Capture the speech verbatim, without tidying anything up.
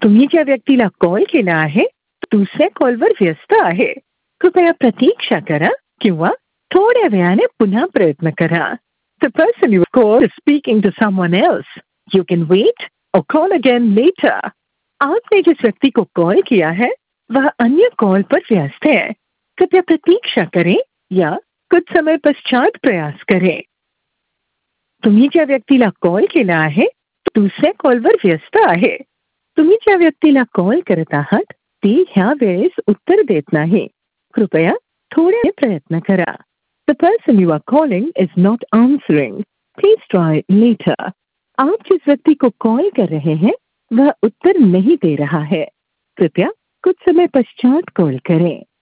तुम्ही ज्या व्यक्तीला कॉल केला आहे तो दुसऱ्या कॉलवर व्यस्त आहे. कृपया प्रतीक्षा करा किंवा थोड्या वेळाने पुन्हा प्रयत्न करा. The person you call is speaking to someone else. You can wait or call again later. आपने जिस व्यक्ति को कॉल किया है वह अन्य कॉल पर व्यस्त है. कृपया प्रतीक्षा करें या कुछ समय पश्चात प्रयास करें. तुम्ही ज्या व्यक्तीला कॉल केला आहे तो दुसऱ्या कॉलवर व्यस्त आहे. तुम्ही ज्या व्यक्तीला कॉल करत आहात ती ह्या वेळेस उत्तर देत नाही. कृपया थोडे प्रयत्न करा. The person you are calling is not answering. Please try later. आप जिस व्यक्ति को कॉल कर रहे हैं वह उत्तर नहीं दे रहा है. कृपया कुछ समय पश्चात कॉल करें.